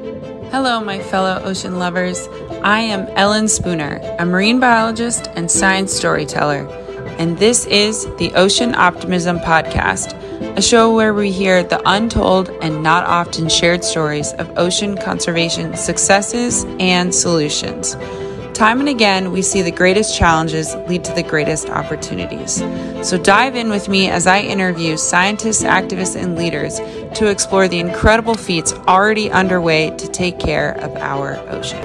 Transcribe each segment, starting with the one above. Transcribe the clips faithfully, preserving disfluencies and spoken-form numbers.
Hello, my fellow ocean lovers. I am Ellen Spooner, a marine biologist and science storyteller, and this is the Ocean Optimism Podcast, a show where we hear the untold and not often shared stories of ocean conservation successes and solutions. Time and again, we see the greatest challenges lead to the greatest opportunities. So dive in with me as I interview scientists, activists, and leaders to explore the incredible feats already underway to take care of our ocean.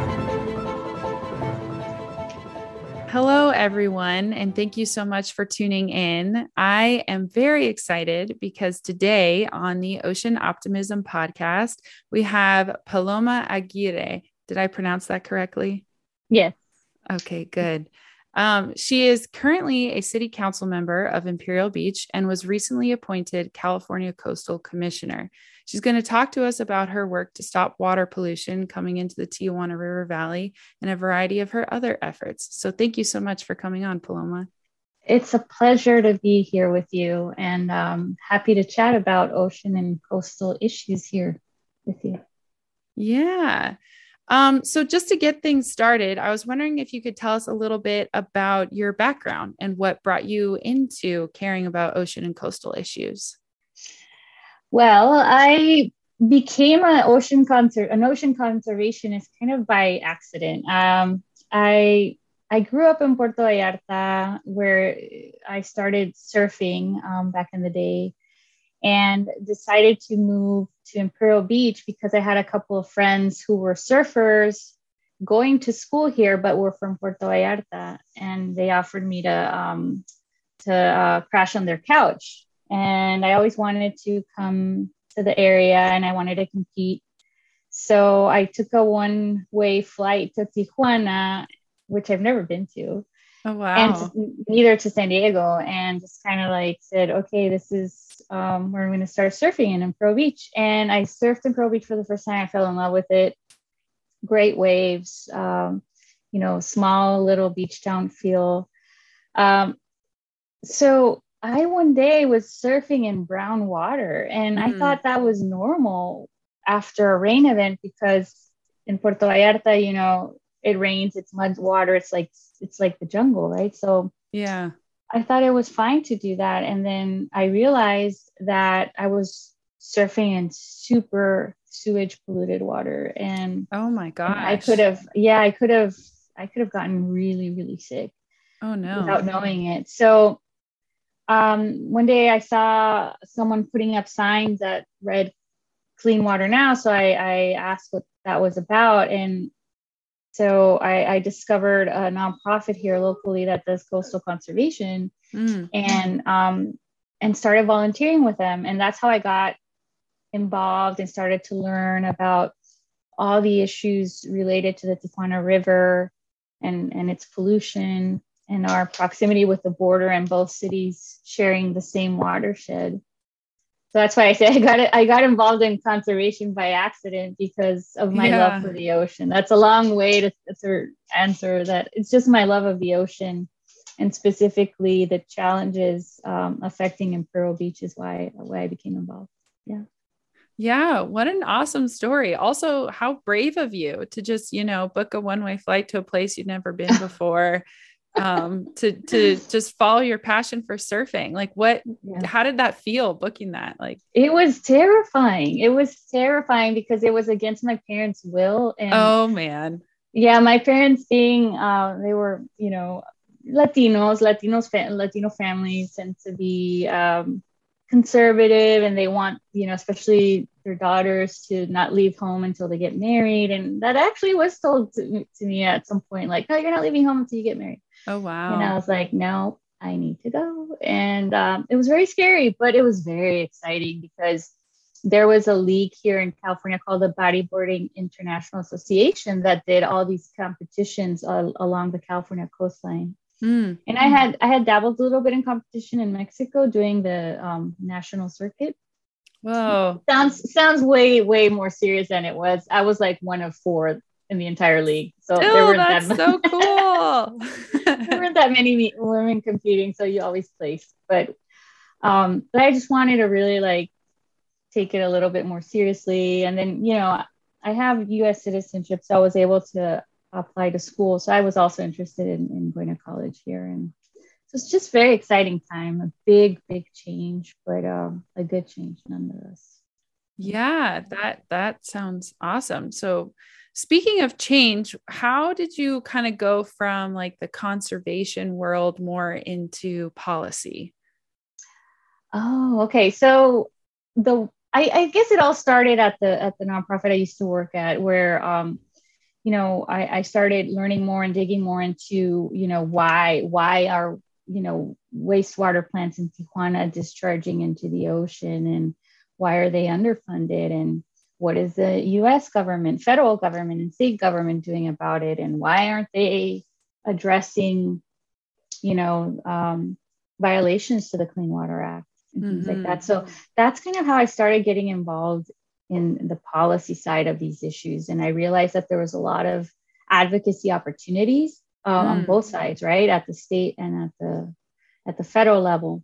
Hello, everyone, and thank you so much for tuning in. I am very excited because today on the Ocean Optimism Podcast, we have Paloma Aguirre. Did I pronounce that correctly? Yes. Okay, good. Um, she is currently a city council member of Imperial Beach and was recently appointed California Coastal Commissioner. She's going to talk to us about her work to stop water pollution coming into the Tijuana River Valley and a variety of her other efforts. So thank you so much for coming on, Paloma. It's a pleasure to be here with you, and um, happy to chat about ocean and coastal issues here with you. Yeah. Um, so just to get things started, I was wondering if you could tell us a little bit about your background and what brought you into caring about ocean and coastal issues. Well, I became an ocean conser- an ocean conservationist kind of by accident. Um, I I grew up in Puerto Vallarta, where I started surfing um, back in the day, and decided to move to Imperial Beach because I had a couple of friends who were surfers going to school here, but were from Puerto Vallarta, and they offered me to um, to uh, crash on their couch. And I always wanted to come to the area, and I wanted to compete. So I took a one-way flight to Tijuana, which I've never been to. Oh, wow. And neither to San Diego, and just kind of like said, okay, this is um, where I'm going to start surfing in Imperial Beach. And I surfed in Imperial Beach for the first time. I fell in love with it. Great waves, um, you know, small little beach town feel. Um, so I one day was surfing in brown water, and mm. I thought that was normal after a rain event, because in Puerto Vallarta, you know, it rains, it's mud water, it's like it's like the jungle, right? So yeah, I thought it was fine to do that. And then I realized that I was surfing in super sewage polluted water. And oh my gosh, I could have, yeah, I could have, I could have gotten really, really sick. Oh no. Without knowing it. So um, one day I saw someone putting up signs that read clean water now. So I, I asked what that was about. And so I, I discovered a nonprofit here locally that does coastal conservation, mm. and um, and started volunteering with them. And that's how I got involved and started to learn about all the issues related to the Tijuana River and, and its pollution and our proximity with the border and both cities sharing the same watershed. So that's why I say I got it. I got involved in conservation by accident because of my yeah. love for the ocean. That's a long way to, to answer that. It's just my love of the ocean, and specifically the challenges um, affecting Imperial Beach is why, why I became involved. Yeah. Yeah. What an awesome story. Also, how brave of you to just, you know, book a one-way flight to a place you'd never been before. um to to just follow your passion for surfing. Like what yeah. how did that feel, booking that? Like it was terrifying. It was terrifying because it was against my parents' will. And oh man. Yeah, my parents being uh they were, you know, Latinos, Latinos fa- Latino families tend to be um conservative, and they want, you know, especially their daughters to not leave home until they get married. And that actually was told to, to me at some point, like, oh, you're not leaving home until you get married. Oh, wow. And I was like, no, I need to go. And um, it was very scary, but it was very exciting because there was a league here in California called the Bodyboarding International Association that did all these competitions all along the California coastline. Mm. And I had I had dabbled a little bit in competition in Mexico doing the um, national circuit. Whoa. Sounds sounds way, way more serious than it was. I was like one of four in the entire league. So Still, there weren't that's that so cool. there weren't that many women competing, so you always placed. But um, but I just wanted to really like take it a little bit more seriously. And then, you know, I have U S citizenship, so I was able to apply to school. So I was also interested in, in going to college here. And so it's just very exciting time, a big, big change, but um, a good change nonetheless. Yeah, that that sounds awesome. So speaking of change, how did you kind of go from like the conservation world more into policy? Oh, okay. So the I, I guess it all started at the at the nonprofit I used to work at, where um, you know, I, I started learning more and digging more into, you know, why why are, you know, wastewater plants in Tijuana discharging into the ocean, and why are they underfunded, and what is the U S government, federal government, and state government doing about it, and why aren't they addressing, you know, um, violations to the Clean Water Act and things like Mm-hmm. that. So that's kind of how I started getting involved in the policy side of these issues. And I realized that there was a lot of advocacy opportunities uh, on Mm. both sides, right? At the state and at the at the federal level.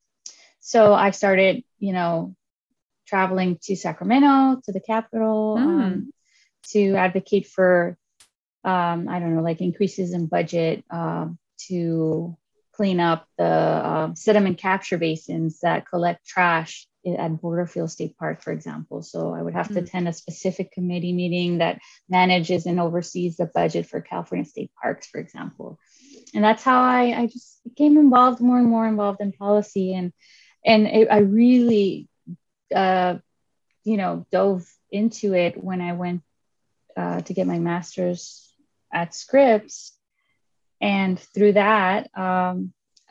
So I started, you know, traveling to Sacramento, to the capital, Mm. um, to advocate for, um, I don't know, like increases in budget uh, to clean up the uh, sediment capture basins that collect trash at Borderfield State Park, for example. So I would have to Mm. attend a specific committee meeting that manages and oversees the budget for California state parks, for example. And that's how I, I just became involved, more and more involved in policy. And and it, I really, uh, you know, dove into it when I went uh, to get my master's at Scripps. And through that, um,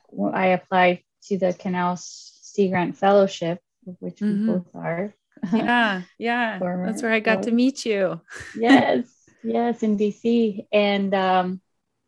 I applied to the Canals Sea Grant Fellowship, of which we Mm-hmm. both are. Yeah, yeah. That's Former, where I got to so, meet you. yes, yes, in D C. And um,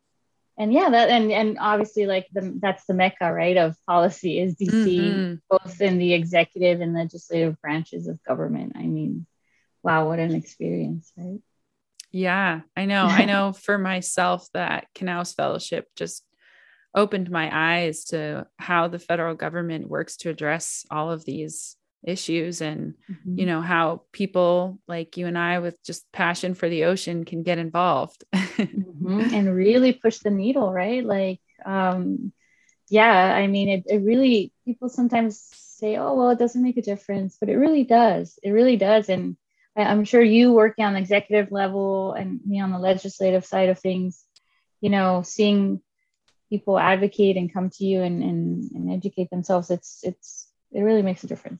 and yeah, that and and obviously like the that's the mecca, right, of policy is D C, Mm-hmm. both in the executive and legislative branches of government. I mean, wow, what an experience, right? Yeah, I know. I know for myself that Canals Fellowship just opened my eyes to how the federal government works to address all of these issues, and you Mhm. know how people like you and I with just passion for the ocean can get involved. Mhm. And really push the needle, right? Like, um, yeah, I mean, it, it really, people sometimes say, oh, well, it doesn't make a difference, but it really does. It really does. And I, I'm sure you working on the executive level and me on the legislative side of things, you know, seeing people advocate and come to you and, and, and educate themselves, it's, it's, it really makes a difference.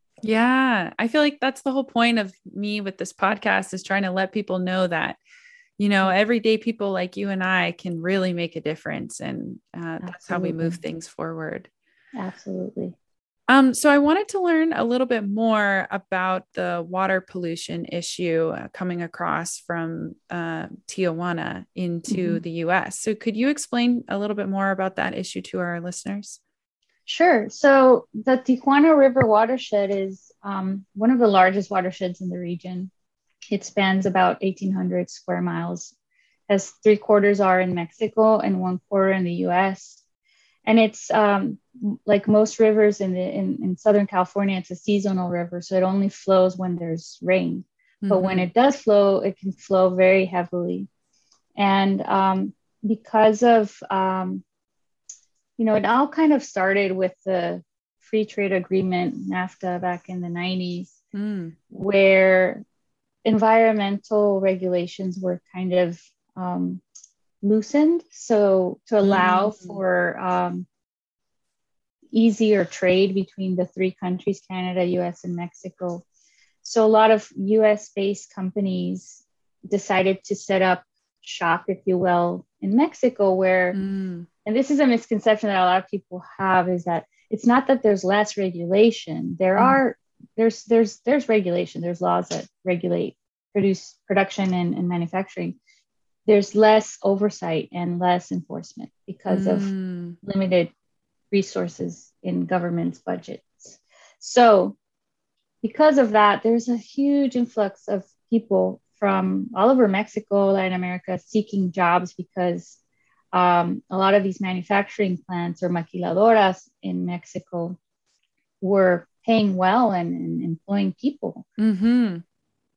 Yeah, I feel like that's the whole point of me with this podcast, is trying to let people know that, you know, everyday people like you and I can really make a difference. And uh, that's how we move Absolutely. things forward. Absolutely. Um, so I wanted to learn a little bit more about the water pollution issue uh, coming across from uh, Tijuana into Mhm. the U S. So could you explain a little bit more about that issue to our listeners? Sure. So the Tijuana River watershed is um, one of the largest watersheds in the region. It spans about eighteen hundred square miles, as three quarters are in Mexico and one quarter in the U S. And it's um, like most rivers in, the, in, in Southern California, it's a seasonal river. So it only flows when there's rain. But when Mm-hmm. it does flow, it can flow very heavily. And um, because of um, you know, it all kind of started with the free trade agreement, NAFTA, back in the nineties, Mm. where environmental regulations were kind of um, loosened. So to allow Mm. for um, easier trade between the three countries, Canada, U S, and Mexico. So a lot of U S based companies decided to set up shop, if you will, in Mexico, where, Mm. and this is a misconception that a lot of people have, is that it's not that there's less regulation. There Mm. are, there's, there's, there's regulation. There's laws that regulate produce production and, and manufacturing. There's less oversight and less enforcement because of Mm. limited resources in government's budgets. So because of that, there's a huge influx of people from all over Mexico, Latin America, seeking jobs because um, a lot of these manufacturing plants or maquiladoras in Mexico were paying well and, and employing people. Mm-hmm.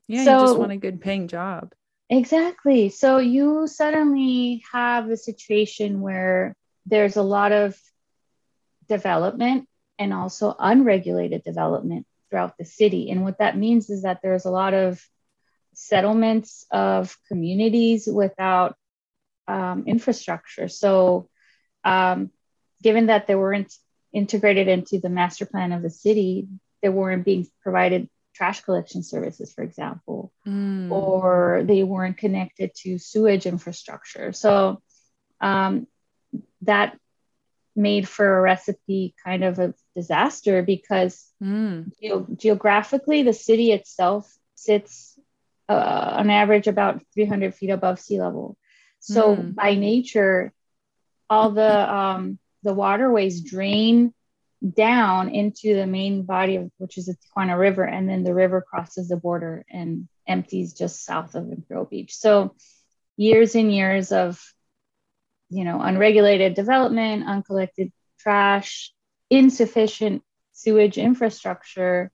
Yeah. You just want So a good paying job. exactly. So you suddenly have a situation where there's a lot of development and also unregulated development throughout the city. And what that means is that there's a lot of settlements of communities without um, infrastructure. So, um, given that they weren't integrated into the master plan of the city, they weren't being provided trash collection services, for example, Mm. or they weren't connected to sewage infrastructure. So, um, that made for a recipe kind of a disaster because Mm. ge- geographically, the city itself sits uh, on average about three hundred feet above sea level. So Mm. by nature, all the um, the waterways drain down into the main body of which is the Tijuana River, and then the river crosses the border and empties just south of Imperial Beach. So years and years of you know unregulated development, uncollected trash, insufficient sewage infrastructure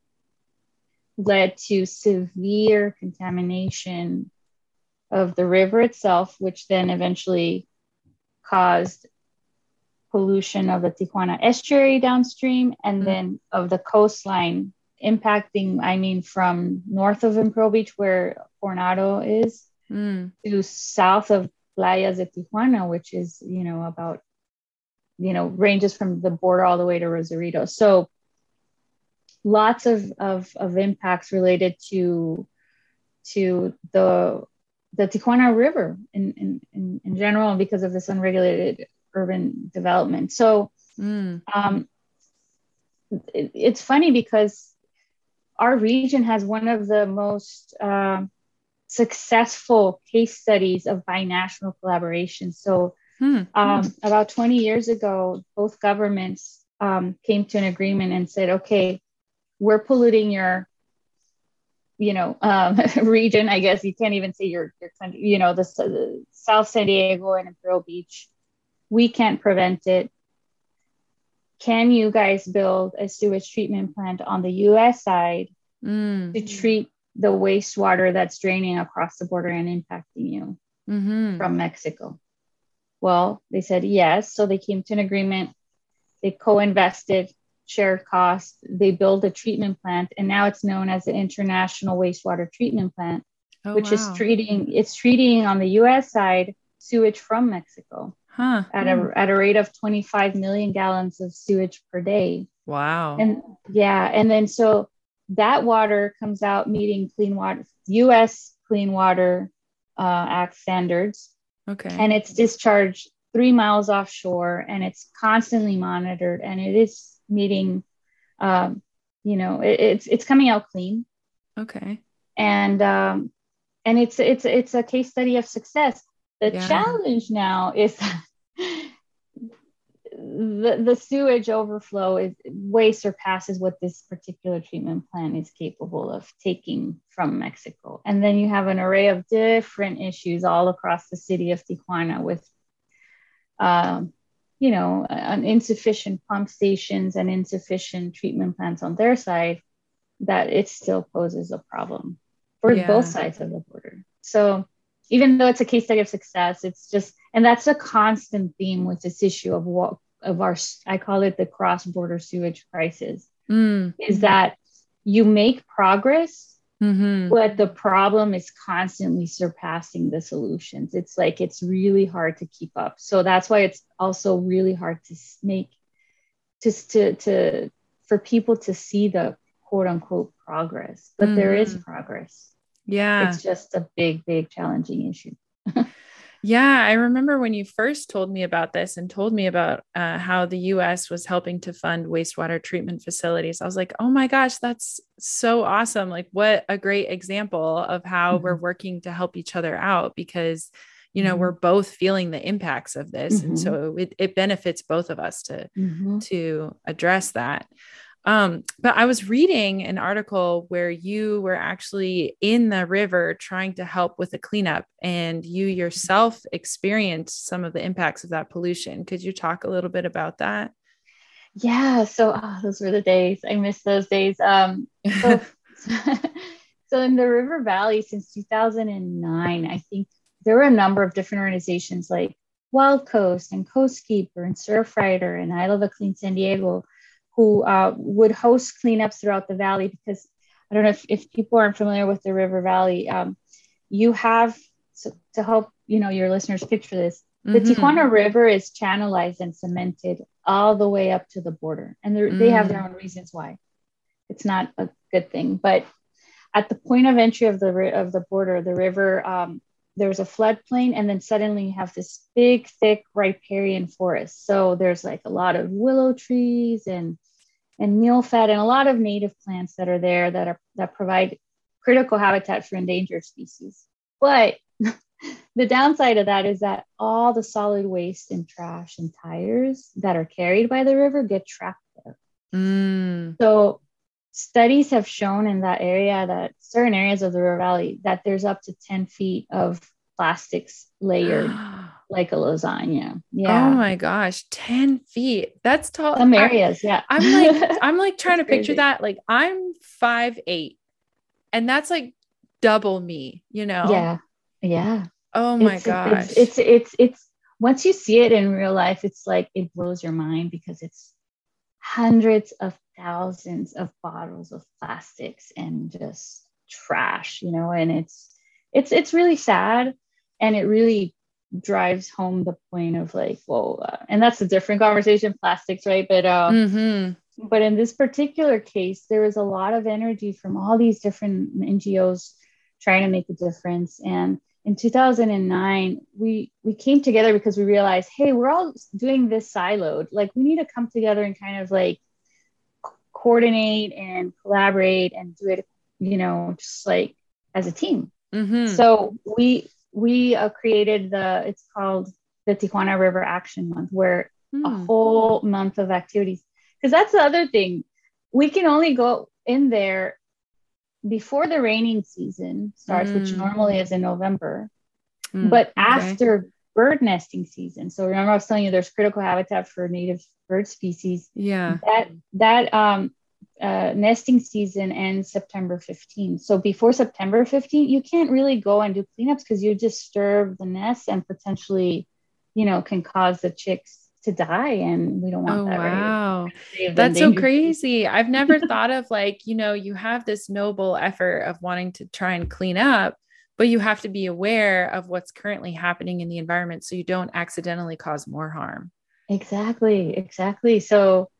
led to severe contamination of the river itself, which then eventually caused pollution of the Tijuana estuary downstream and Mm. then of the coastline, impacting, I mean, from north of Imperial Beach, where Coronado is, Mm. to south of Playas de Tijuana, which is, you know, about, you know, ranges from the border all the way to Rosarito. So lots of, of, of impacts related to, to the, the Tijuana River in, in, in, in general, because of this unregulated urban development. So Mm. um, it, it's funny because our region has one of the most uh, successful case studies of binational collaboration. So Hmm. um, about twenty years ago, both governments um, came to an agreement and said, okay, we're polluting your, you know, um, region. I guess you can't even say your, your country, you know, the, the South San Diego and Imperial Beach. We can't prevent it. Can you guys build a sewage treatment plant on the U S side Mm. to treat the wastewater that's draining across the border and impacting you Mm-hmm. from Mexico? Well, they said yes. So they came to an agreement. They co-invested, shared costs. They built a treatment plant, and now it's known as the International Wastewater Treatment Plant, Oh, which wow. is treating, it's treating on the U S side sewage from Mexico. Huh. At a at a rate of twenty-five million gallons of sewage per day. Wow. And yeah, and then so that water comes out meeting clean water, U S Clean Water uh, Act standards, Okay. and it's discharged three miles offshore, and it's constantly monitored, and it is meeting, um, you know, it, it's it's coming out clean. Okay. And um, and it's it's it's a case study of success. The Yeah. challenge now is the, the sewage overflow is way surpasses what this particular treatment plant is capable of taking from Mexico. And then you have an array of different issues all across the city of Tijuana with, um, you know, an insufficient pump stations and insufficient treatment plants on their side, that it still poses a problem for Yeah. both sides of the border. So even though it's a case study of success, it's just, and that's a constant theme with this issue of what, of our, I call it the cross-border sewage crisis, Mm. is that you make progress, Mm-hmm. but the problem is constantly surpassing the solutions. It's like, it's really hard to keep up. So that's why it's also really hard to make, just to, to, for people to see the quote unquote progress, but mm-hmm. there is progress. Yeah. It's just a big, big challenging issue. Yeah. I remember when you first told me about this and told me about uh, how the U S was helping to fund wastewater treatment facilities. I was like, oh my gosh, that's so awesome. Like, what a great example of how mm-hmm. we're working to help each other out, because, you know, mm-hmm. we're both feeling the impacts of this. Mm-hmm. And so it, it benefits both of us to, mm-hmm. to address that. Um, but I was reading an article where you were actually in the river trying to help with the cleanup, and you yourself experienced some of the impacts of that pollution. Could you talk a little bit about that? Yeah. So oh, those were the days. I miss those days. Um, so, So in the River Valley since two thousand nine, I think there were a number of different organizations like Wild Coast and Coastkeeper and Surfrider and I Love a Clean San Diego who uh, would host cleanups throughout the valley because I don't know if, if people aren't familiar with the River Valley, um, you have so, to help, you know, your listeners picture this. The mm-hmm. Tijuana River is channelized and cemented all the way up to the border. And mm. they have their own reasons why. It's not a good thing. But at the point of entry of the of the border, the river, um, there's a floodplain. And then suddenly you have this big, thick riparian forest. So there's like a lot of willow trees and, and mealfat and a lot of native plants that are there that are that provide critical habitat for endangered species. But the downside of that is that all the solid waste and trash and tires that are carried by the river get trapped there. Mm. So studies have shown in that area that certain areas of the River Valley that there's up to ten feet of plastics layered like a lasagna. Yeah. Oh my gosh. ten feet. That's tall. Some areas. I, yeah. I'm like, I'm like trying to picture that. Like I'm five, eight and that's like double me, you know? Yeah. Yeah. Oh my it's, gosh. It's, it's, it's, it's, once you see it in real life, it's like, it blows your mind because it's hundreds of thousands of bottles of plastics and just trash, you know, and it's, it's, it's really sad. And it really drives home the point of like, whoa, uh, and that's a different conversation, plastics, right? But, uh, mm-hmm. but in this particular case, there was a lot of energy from all these different N G Os trying to make a difference. And in two thousand nine, we, we came together because we realized, hey, we're all doing this siloed. Like we need to come together and kind of like coordinate and collaborate and do it, you know, just like as a team. Mm-hmm. So we, we uh, created the, it's called the Tijuana River Action Month, where mm. a whole month of activities, because that's the other thing. We can only go in there before the raining season starts, mm. which normally is in November, mm, but okay. after bird nesting season. So remember I was telling you there's critical habitat for native bird species. Yeah. That, that um, uh, nesting season ends September fifteenth. So before September fifteenth, you can't really go and do cleanups because you disturb the nests and potentially, you know, can cause the chicks to die, and we don't want oh, that. Wow. Right? That's so crazy. I've never thought of like, you know, you have this noble effort of wanting to try and clean up, but you have to be aware of what's currently happening in the environment so you don't accidentally cause more harm. Exactly. Exactly. So,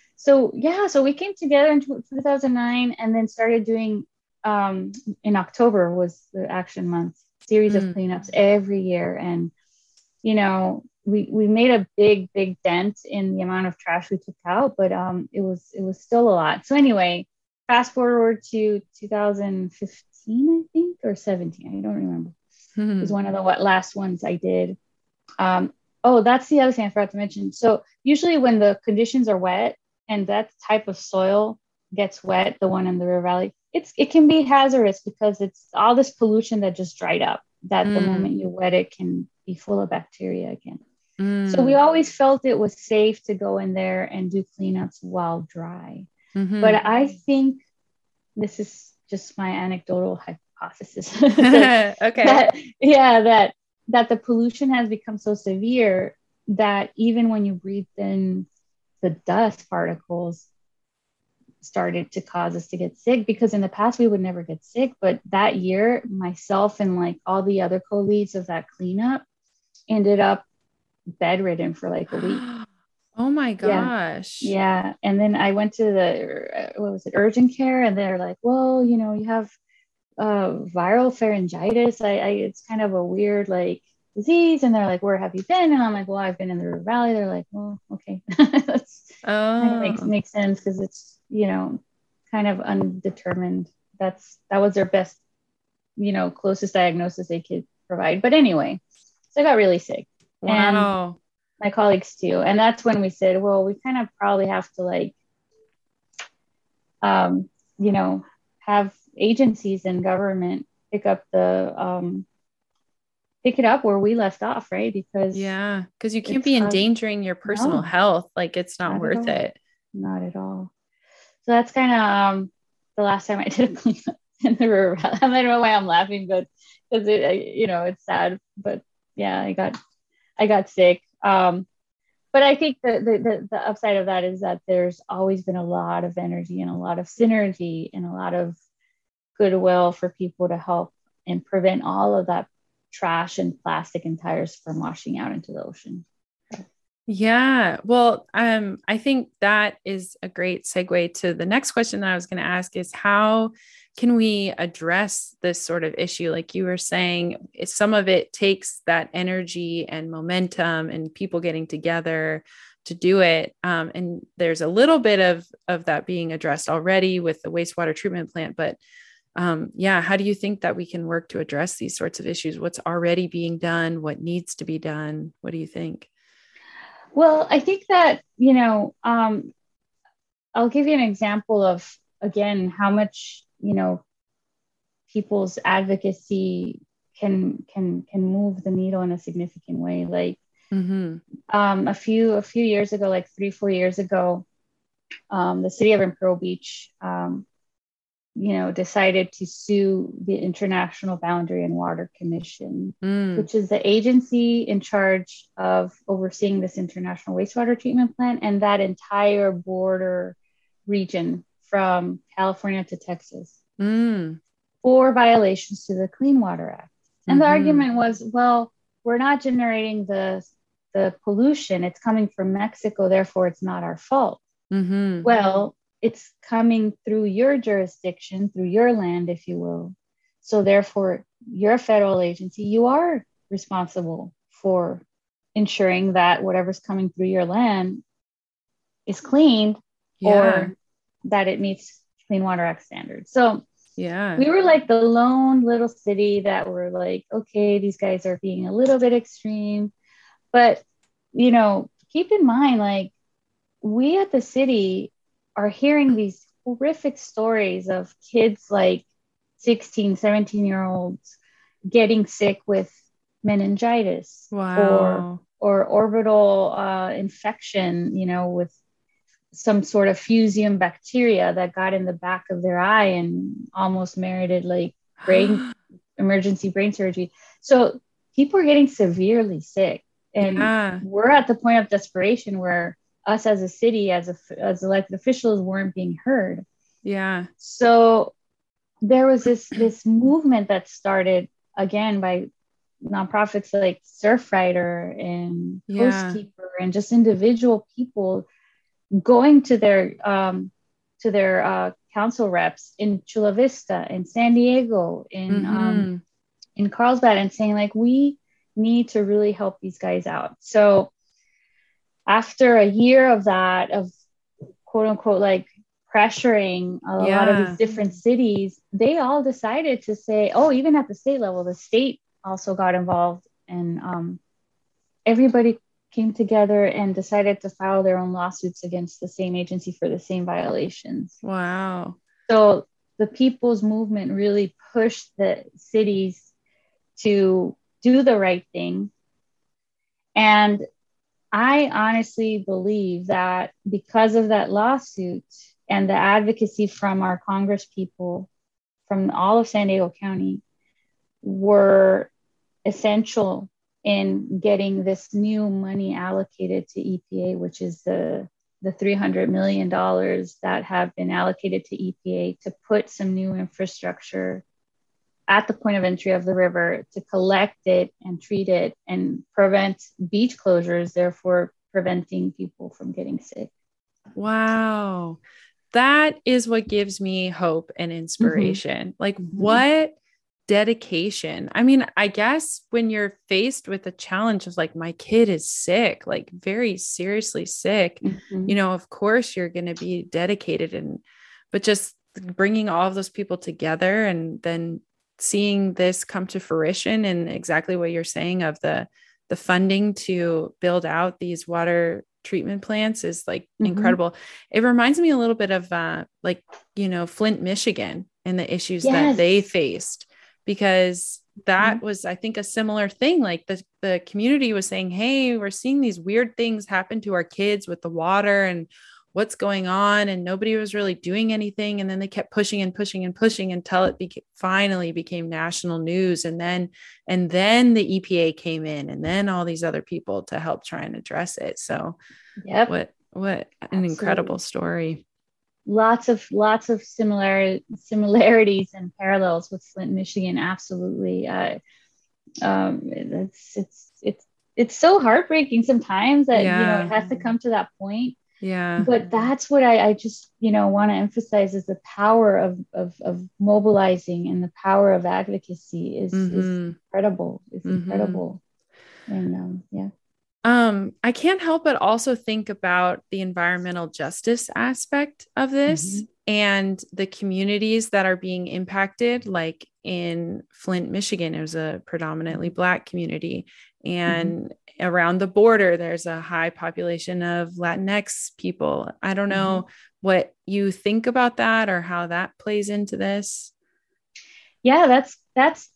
so yeah, so we came together in two thousand nine and then started doing, um, in October was the Action Month series mm. of cleanups every year. And, you know, we, we made a big, big dent in the amount of trash we took out, but um, it was, it was still a lot. So anyway, fast forward to two thousand fifteen, I think, or seventeen. I don't remember. Mm-hmm. It was one of the what, last ones I did. Um, oh, that's the other thing I forgot to mention. So usually when the conditions are wet and that type of soil gets wet, the one in the River Valley, it's, it can be hazardous because it's all this pollution that just dried up, that mm. the moment you wet it can be full of bacteria again. Mm. So we always felt it was safe to go in there and do cleanups while dry. Mm-hmm. But I think this is just my anecdotal hypothesis. that, okay. That, yeah, that that the pollution has become so severe that even when you breathe in the dust particles started to cause us to get sick, because in the past we would never get sick. But that year, myself and like all the other co-leads of that cleanup ended up bedridden for like a week. Oh my gosh. Yeah. yeah. And then I went to the, what was it, urgent care, and they're like, well, you know, you have uh, viral pharyngitis. I, I, it's kind of a weird like disease. And they're like, where have you been? And I'm like, well, I've been in the River Valley. They're like, well, okay. That's oh. kind of makes, makes sense because it's, you know, kind of undetermined. That's, that was their best, you know, closest diagnosis they could provide. But anyway, so I got really sick. Wow. And my colleagues too. And that's when we said, well, we kind of probably have to like, um, you know, have agencies and government pick up the, um, pick it up where we left off, right? Because yeah, because you can't be endangering your personal no, health. Like it's not, not worth it. Not at all. So that's kind of um, the last time I did a cleanup. in the river valley. I don't know why I'm laughing, but because it, you know, it's sad. But yeah, I got, I got sick. Um, but I think the, the the the upside of that is that there's always been a lot of energy and a lot of synergy and a lot of goodwill for people to help and prevent all of that trash and plastic and tires from washing out into the ocean. Yeah. Well, um, I think that is a great segue to the next question that I was going to ask is how can we address this sort of issue? Like you were saying, some of it takes that energy and momentum and people getting together to do it. Um, and there's a little bit of, of that being addressed already with the wastewater treatment plant, but um, yeah, how do you think that we can work to address these sorts of issues? What's already being done? What needs to be done? What do you think? Well, I think that, you know, um, I'll give you an example of, again, how much, you know, people's advocacy can can can move the needle in a significant way. Like mm-hmm. um, a few a few years ago, like three, four years ago, um, the city of Imperial Beach, um, you know, decided to sue the International Boundary and Water Commission, mm. which is the agency in charge of overseeing this international wastewater treatment plant and that entire border region from California to Texas mm. for violations to the Clean Water Act. And mm-hmm. the argument was, well, we're not generating the, the pollution. It's coming from Mexico. Therefore, it's not our fault. Mm-hmm. Well, it's coming through your jurisdiction, through your land, if you will. So therefore, you're a federal agency. You are responsible for ensuring that whatever's coming through your land is cleaned yeah. or that it meets Clean Water Act standards. So yeah, we were like the lone little city that were like, okay, these guys are being a little bit extreme. But, you know, keep in mind, like, we at the city are hearing these horrific stories of kids like sixteen, seventeen year olds getting sick with meningitis wow. or, or orbital uh, infection, you know, with some sort of fusium bacteria that got in the back of their eye and almost merited like brain emergency brain surgery. So people are getting severely sick and yeah. we're at the point of desperation where us as a city, as a, as elected officials weren't being heard. Yeah. So there was this, this movement that started again by nonprofits like Surfrider and yeah. Coastkeeper and just individual people going to their, um, to their uh, council reps in Chula Vista, in San Diego, in, mm-hmm. um, in Carlsbad and saying like, we need to really help these guys out. So after a year of that, of quote unquote, like pressuring a yeah. lot of these different cities, they all decided to say, oh, even at the state level, the state also got involved and um, everybody came together and decided to file their own lawsuits against the same agency for the same violations. Wow. So the people's movement really pushed the cities to do the right thing. And I honestly believe that because of that lawsuit and the advocacy from our Congress people from all of San Diego County were essential in getting this new money allocated to E P A, which is the, the three hundred million dollars that have been allocated to E P A to put some new infrastructure at the point of entry of the river to collect it and treat it and prevent beach closures, therefore preventing people from getting sick. Wow. That is what gives me hope and inspiration. Mm-hmm. Like mm-hmm. what dedication. I mean, I guess when you're faced with a challenge of like, my kid is sick, like very seriously sick, mm-hmm. you know, of course you're going to be dedicated and, but just bringing all of those people together and then seeing this come to fruition and exactly what you're saying of the, the funding to build out these water treatment plants is like mm-hmm. incredible. It reminds me a little bit of uh, like, you know, Flint, Michigan and the issues yes. that they faced, because that mm-hmm. was, I think, a similar thing. Like the, the community was saying, hey, we're seeing these weird things happen to our kids with the water and what's going on, and nobody was really doing anything. And then they kept pushing and pushing and pushing until it beca- finally became national news. And then, and then the E P A came in, and then all these other people to help try and address it. So Yep. what, what an Absolutely. incredible story. Lots of, lots of similar similarities and parallels with Flint, Michigan. Absolutely. Uh, um, it's, it's, it's, it's so heartbreaking sometimes that, Yeah. you know, it has to come to that point. Yeah. But that's what I, I just, you know, want to emphasize is the power of, of, of mobilizing, and the power of advocacy is, Mm-hmm. is incredible. It's Mm-hmm. incredible. And um, yeah. Um, I can't help but also think about the environmental justice aspect of this, mm-hmm. and the communities that are being impacted. Like in Flint, Michigan, it was a predominantly Black community. And mm-hmm. around the border, there's a high population of Latinx people. I don't know mm-hmm. what you think about that, or how that plays into this. Yeah, that's, that's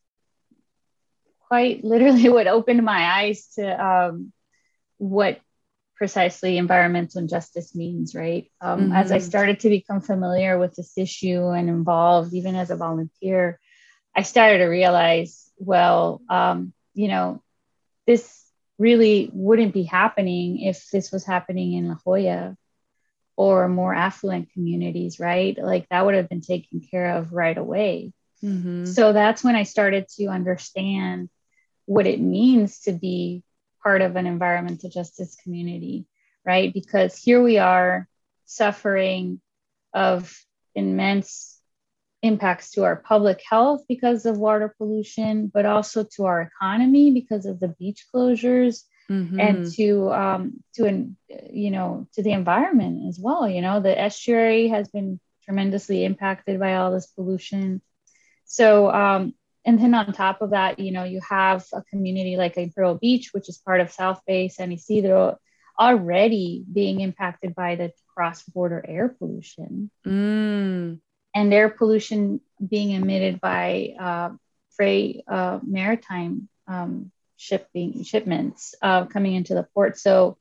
quite literally what opened my eyes to um, what precisely environmental justice means, right? Um, mm-hmm. As I started to become familiar with this issue and involved, even as a volunteer, I started to realize, well, um, you know, this really wouldn't be happening if this was happening in La Jolla or more affluent communities, right? Like that would have been taken care of right away. Mm-hmm. So that's when I started to understand what it means to be part of an environmental justice community, right? Because here we are suffering of immense impacts to our public health because of water pollution, but also to our economy because of the beach closures, mm-hmm. and to, um, to, you know, to the environment as well. You know, the estuary has been tremendously impacted by all this pollution. So, um, and then on top of that, you know, you have a community like Imperial Beach, which is part of South Bay, San Ysidro, already being impacted by the cross-border air pollution. Mm. And air pollution being emitted by uh, freight, uh, maritime um, shipping shipments uh, coming into the port. So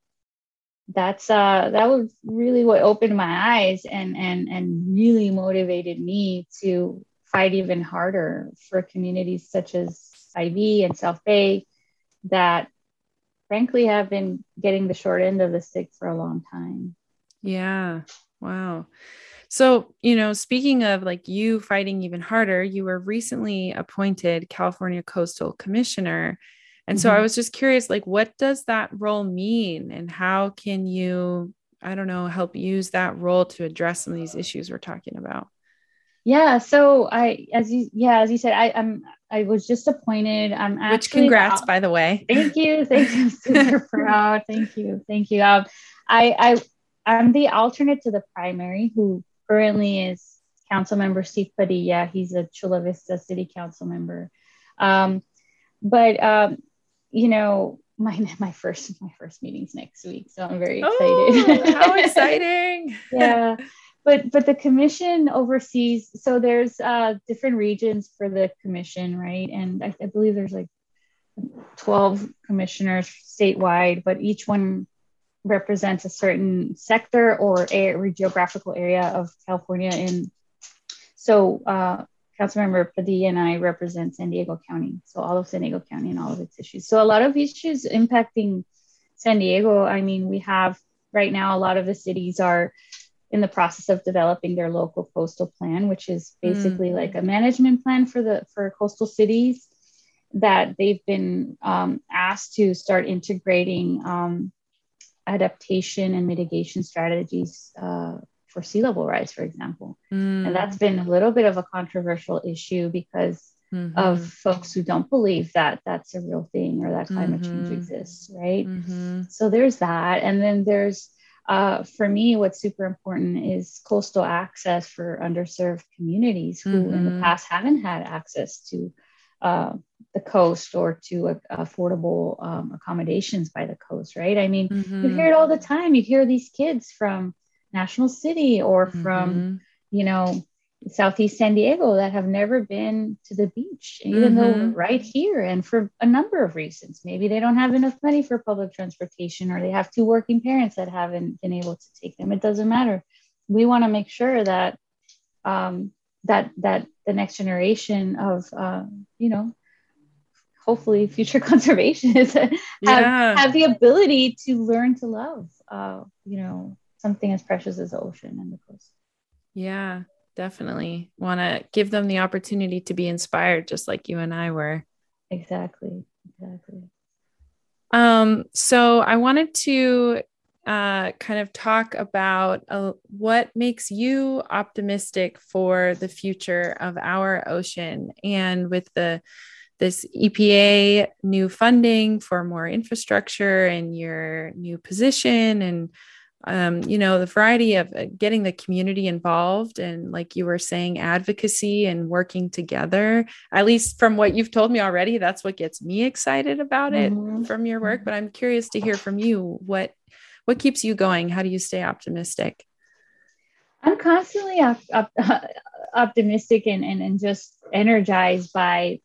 that's uh, that was really what opened my eyes and and and really motivated me to fight even harder for communities such as I V and South Bay that frankly have been getting the short end of the stick for a long time. Yeah. Wow. So, you know, speaking of like you fighting even harder, you were recently appointed California Coastal Commissioner. And so mm-hmm. I was just curious, like, what does that role mean, and how can you, I don't know, help use that role to address some of these issues we're talking about? Yeah. So I, as you, yeah, as you said, I, I'm, I was just appointed. I'm actually, which congrats, the, by the way. Thank you. Thank you. Super proud. Thank you. Thank you. Um, I, I, I'm the alternate to the primary who currently is Councilmember Steve Padilla. He's a Chula Vista City Council member. Um, but, um, you know, my, my first, my first meeting's next week. So I'm very excited. Oh, how exciting. Yeah. But, but the commission oversees, so there's uh, different regions for the commission, right? And I, I believe there's like twelve commissioners statewide, but each one represents a certain sector or a geographical area of California. And so uh, Councilmember Padilla and I represent San Diego County. So all of San Diego County and all of its issues. So a lot of issues impacting San Diego. I mean, we have right now, a lot of the cities are in the process of developing their local coastal plan, which is basically mm. like a management plan for the for coastal cities that they've been um, asked to start integrating um, adaptation and mitigation strategies uh, for sea level rise, for example. Mm. And that's been a little bit of a controversial issue because mm-hmm. of folks who don't believe that that's a real thing or that climate mm-hmm. change exists, right? Mm-hmm. So there's that. And then there's, uh, for me, what's super important is coastal access for underserved communities who mm-hmm. in the past haven't had access to uh, the coast or to uh, affordable um, accommodations by the coast, right? I mean, mm-hmm. you hear it all the time. You hear these kids from National City or from, mm-hmm. you know, Southeast San Diego that have never been to the beach, even though we're Mm-hmm. right here, and for a number of reasons. Maybe they don't have enough money for public transportation, or they have two working parents that haven't been able to take them. It doesn't matter. We want to make sure that um, that that the next generation of uh, you know, hopefully future conservationists have Yeah. have the ability to learn to love uh, you know, something as precious as the ocean and the coast. Yeah, definitely want to give them the opportunity to be inspired, just like you and I were. Exactly. Exactly. Um, so I wanted to uh, kind of talk about uh, what makes you optimistic for the future of our ocean, and with the this E P A new funding for more infrastructure and your new position, and um, you know, the variety of uh, getting the community involved, and like you were saying, advocacy and working together. At least from what you've told me already, that's what gets me excited about it Mm-hmm. from your work. But I'm curious to hear from you. What what keeps you going? How do you stay optimistic? I'm constantly op- op- optimistic and, and, and just energized by,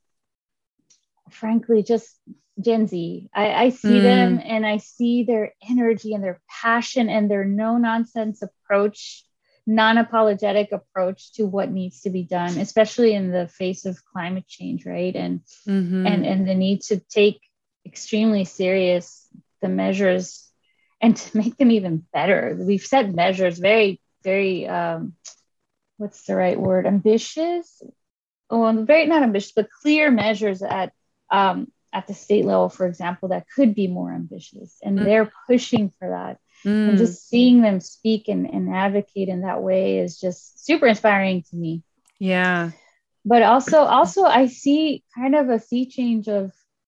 frankly, just Gen Z. I, I see them Mm, and I see their energy and their passion and their no nonsense approach, non apologetic approach to what needs to be done, especially in the face of climate change, right? And mm-hmm, and and the need to take extremely serious the measures and to make them even better. We've set measures very, very um, what's the right word? Ambitious. Well, very not ambitious, but clear measures at um, at the state level, for example, that could be more ambitious, and they're pushing for that. And mm, just seeing them speak and, and advocate in that way is just super inspiring to me. yeah. But also, also I see kind of a sea change of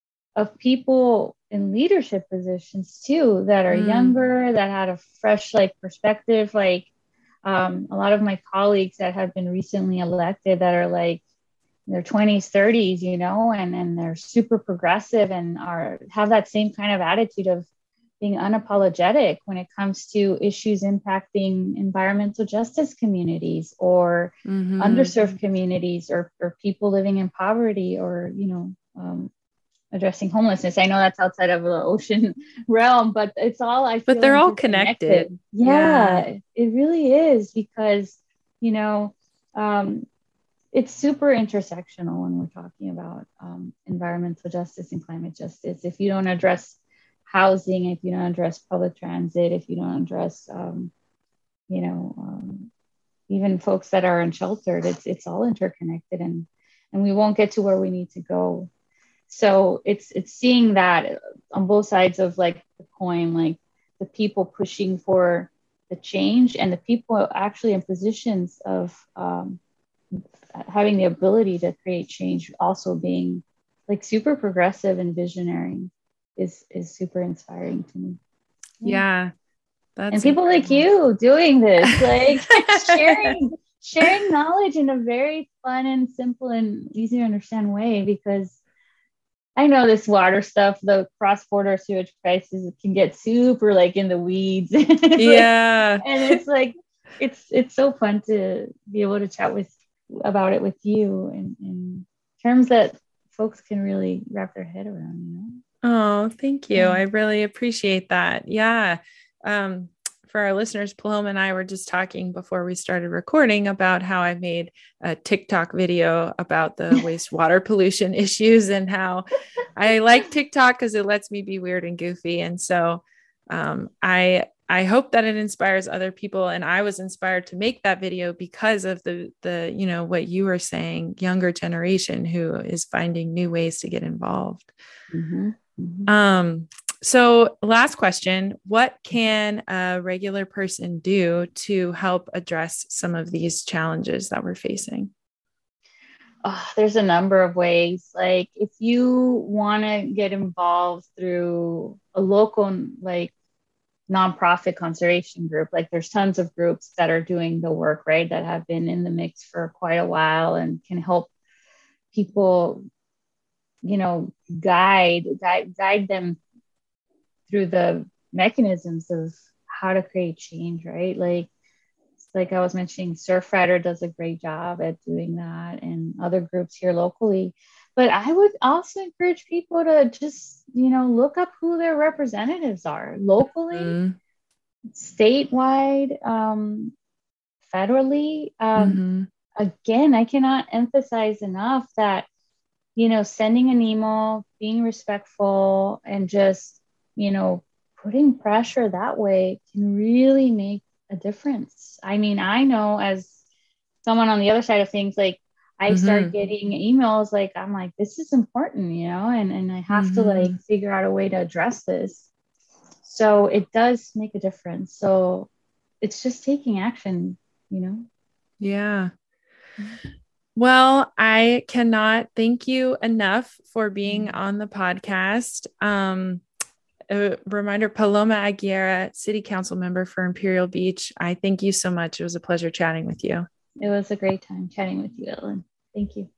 of people in leadership positions too that are Mm, younger, that had a fresh like perspective, like um, a lot of my colleagues that have been recently elected that are like in their twenties, thirties, you know, and and they're super progressive and are have that same kind of attitude of being unapologetic when it comes to issues impacting environmental justice communities or mm-hmm, underserved communities, or, or people living in poverty, or you know, um, addressing homelessness. I know that's outside of the ocean realm, but it's all, I but feel, they're all connected. interconnected. Yeah. Yeah, it really is, because, you know, um, it's super intersectional when we're talking about um, environmental justice and climate justice. If you don't address housing, if you don't address public transit, if you don't address, um, you know, um, even folks that are unsheltered, it's it's all interconnected, and and we won't get to where we need to go. So it's it's seeing that on both sides of like the coin, like the people pushing for the change and the people actually in positions of um, having the ability to create change also being like super progressive and visionary is is super inspiring to me. Yeah. Yeah. And That's people like incredible. you doing this, like sharing sharing knowledge in a very fun and simple and easy to understand way, because I know this water stuff, the cross-border sewage crisis, it can get super like in the weeds. It's like, Yeah. and it's like, it's it's so fun to be able to chat with about it with you in, in terms that folks can really wrap their head around, you know? Oh, thank you. Yeah. I really appreciate that. Yeah. Um, for our listeners, Paloma and I were just talking before we started recording about how I made a TikTok video about the wastewater pollution issues, and how I like TikTok because it lets me be weird and goofy. And so um, I I hope that it inspires other people. And I was inspired to make that video because of the the, you know, what you were saying, younger generation who is finding new ways to get involved. Mm-hmm. Mm-hmm. Um, so last question, what can a regular person do to help address some of these challenges that we're facing? Oh, there's a number of ways. Like if you want to get involved through a local, like nonprofit conservation group, like there's tons of groups that are doing the work, right? That have been in the mix for quite a while and can help people, you know, guide, guide, guide them through the mechanisms of how to create change, right? Like like I was mentioning, Surfrider does a great job at doing that, and other groups here locally. But I would also encourage people to just, you know, look up who their representatives are locally, mm-hmm. statewide, um, federally. Um, mm-hmm. Again, I cannot emphasize enough that, you know, sending an email, being respectful, and just, you know, putting pressure that way can really make a difference. I mean, I know as someone on the other side of things, like I mm-hmm. start getting emails like, I'm like, this is important, you know, and, and I have mm-hmm. to like figure out a way to address this. So it does make a difference. So it's just taking action, you know? Yeah. Well, I cannot thank you enough for being mm-hmm. on the podcast. Um, a reminder, Paloma Aguilera, City Council member for Imperial Beach. I thank you so much. It was a pleasure chatting with you. It was a great time chatting with you, Ellen. Thank you.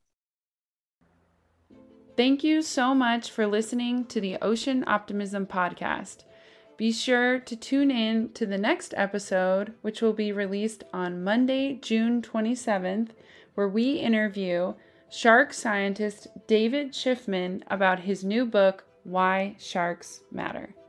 Thank you so much for listening to the Ocean Optimism podcast. Be sure to tune in to the next episode, which will be released on Monday, June twenty-seventh, where we interview shark scientist David Schiffman about his new book, Why Sharks Matter.